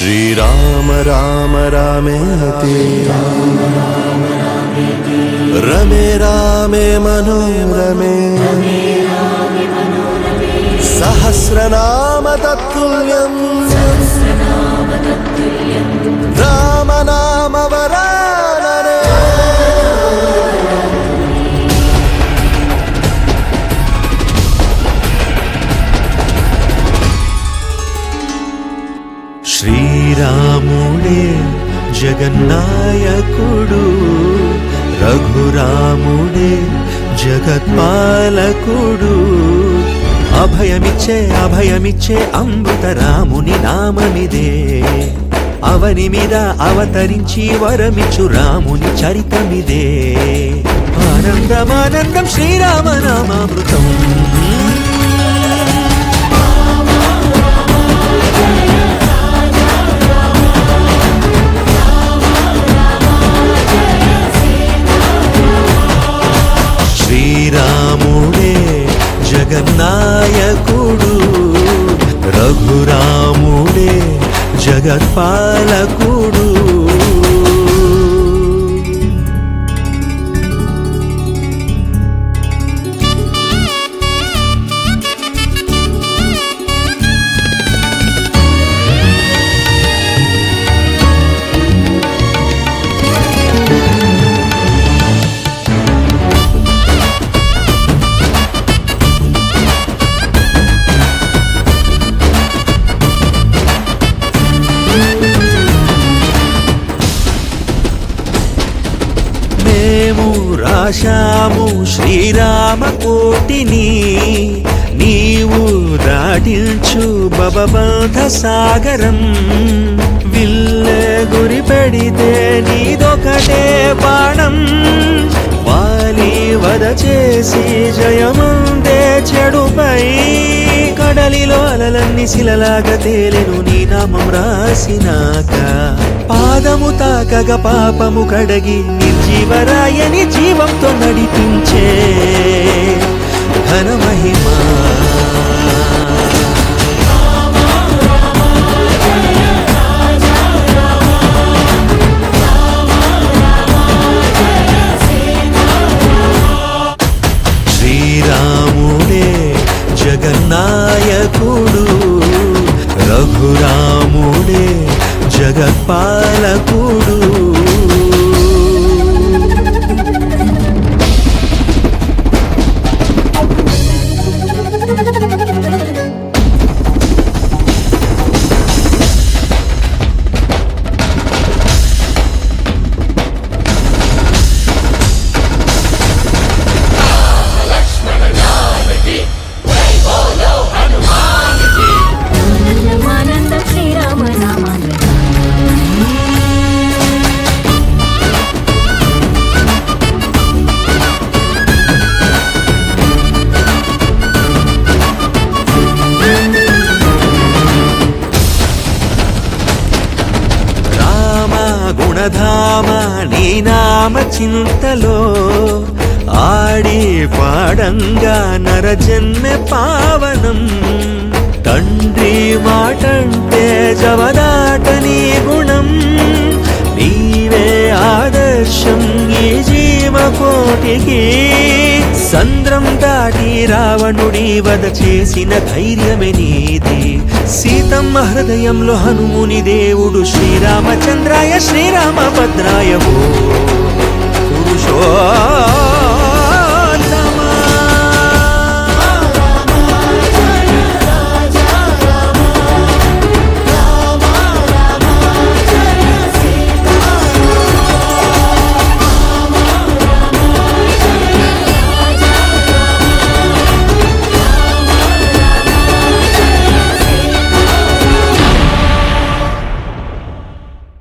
श्रीराम राम रामेति रमे रामे मनोरमे सहस्रनाम तत्तुल्यं राम नाम वरानने। శ్రీరాముడే జగన్నాయకుడు, రఘురాముడే జగత్పాలకుడు. అభయమిచ్చే అమృత రాముని నామమిదే. అవని మీద అవతరించి వరమిచ్చు రాముని చరితమిదే. ఆనందమానందం శ్రీరామ నామామృతం. శ్రీరాముడే జగన్నాయకుడు, రఘురాముడే జగత్పాలకుడు. రాశాము శ్రీరామ కోటిని, నీవు దాటించు భవబంధ సాగరం. విల్లె గురి పెడితే నీదొకటే బాణం. వాలి వద చేసి జయముందే చెడుపై. కడలిలో అలలన్నీ శిలలాగా తేలెను నీ నామం రాసినాక. పాదము తాకగ పాపము కడగి నిర్జీవరాయని జీవంతో నడిపించే ఘన మహిమా. శ్రీరాముడే జగన్నాయకుడు, రఘురాముడే జగత్పాలకుడు. గుణధామ నీ నామ చింతలో ఆడి పాడంగా నరజన్మె పావనం. తండ్రి మాటంటే జవదాటని గుణం. నీవే ఆదర్శం ఈ జీవకోటికి. సంద్రం దాటి రావణుడి వద చేసిన ధైర్యమే నీది. సీతమ్మ హృదయంలో హనుముని దేవుడు. శ్రీరామచంద్రాయ శ్రీరామభద్రాయ పురుషో